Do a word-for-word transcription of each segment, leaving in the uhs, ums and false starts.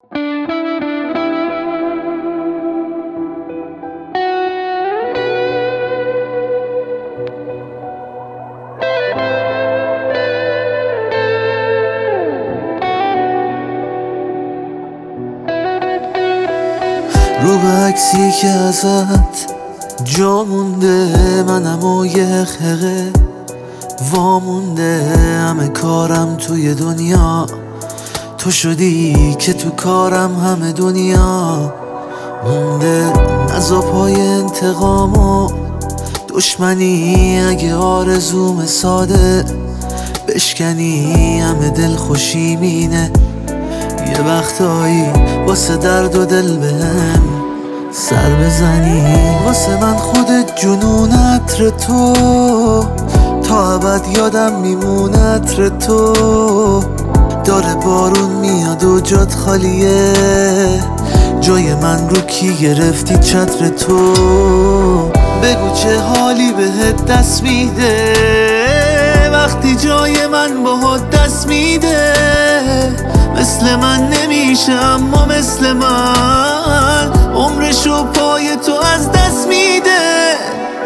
رو به عکسی که ازت جا مونده، منم و یه خقه وامونده، همه کارم توی دنیا تو شدی که تو کارم همه دنیا مونده. نزا پای انتقام و دشمنی، اگه آرزوم ساده بشکنی همه دل خوشی مینه. یه وقتایی واسه درد و دل بهم سر بزنی، واسه من خودت جنون عطر تو، تا ابد یادم میمونه عطر تو. داره بارون میاد و جات خالیه، جای من رو کی گرفتی چتر تو. بگو چه حالی بهت دست میده وقتی جای من باهات دست میده. مثل من نمیشه اما مثل من عمرشو پای تو از دست میده.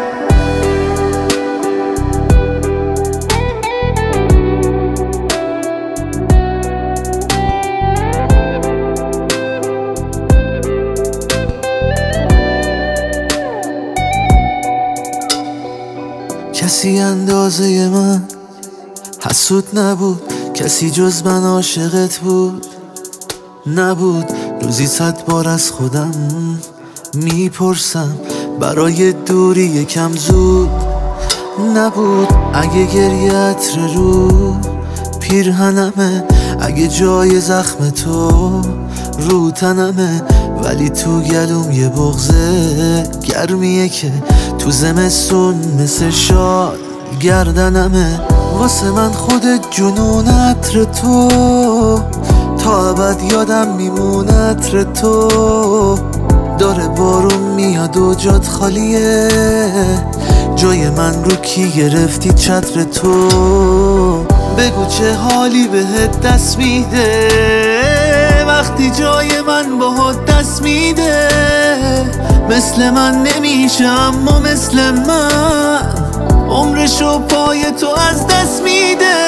کسی اندازه من حسود نبود، کسی جز من عاشقت بود نبود. روزی صد بار از خودم میپرسم برای دوری یکم زود نبود. اگه گریه عطر رو پیرهنمه، اگه جای زخم تو رو تنمه، ولی تو گلوم یه بغضه گرمیه که تو زمستون مثل شال گردنمه. واسه من خودت جنون عطر تو، تا ابد یادم میمونه عطر تو. داره بارون میاد و جات خالیه، جای من رو کی گرفتی چتر تو. بگو چه حالی بهت دست میده وقتی جای من باهات دست میده. مثل من نمیشه اما مثل من عمرشو پای تو از دست میده.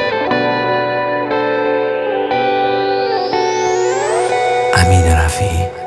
امین رفیعی.